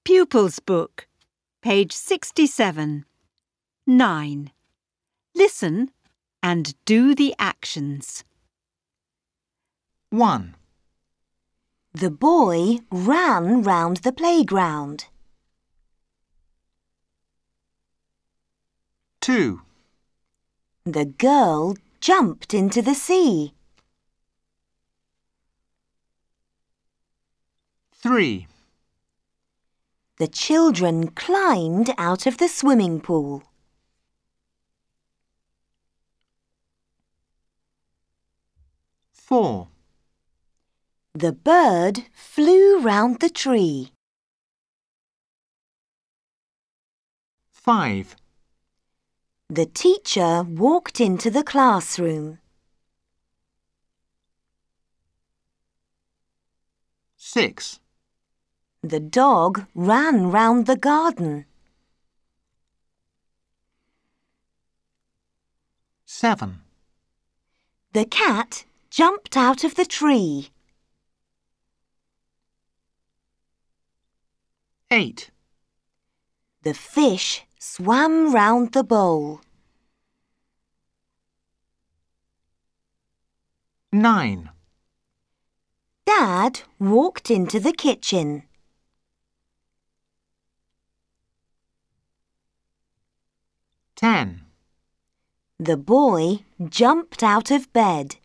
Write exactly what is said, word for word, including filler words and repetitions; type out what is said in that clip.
Pupils Book, page sixty-seven. nine. Listen and do the actions. one. The boy ran round the playground. two. The girl jumped into the sea. three. The children climbed out of the swimming pool. four. The bird flew round the tree. five. The teacher walked into the classroom. six. The dog ran round the garden. seven. The cat jumped out of the tree. eight. The fish swam round the bowl. nine. Dad walked into the kitchen. ten. The boy jumped out of bed.